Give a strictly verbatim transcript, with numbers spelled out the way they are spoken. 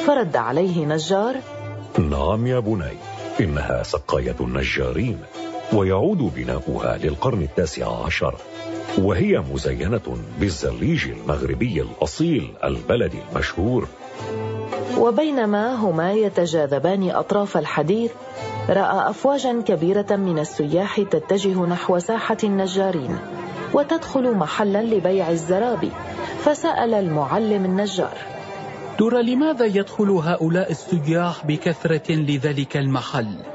فرد عليه نجار: نعم يا بني، إنها سقاية النجارين، ويعود بناؤها للقرن التاسع عشر، وهي مزينة بالزليج المغربي الأصيل البلدي المشهور. وبينما هما يتجاذبان أطراف الحديث، رأى أفواجا كبيرة من السياح تتجه نحو ساحة النجارين وتدخل محلا لبيع الزرابي، فسأل المعلم النجار: ترى لماذا يدخل هؤلاء السياح بكثرة لذلك المحل؟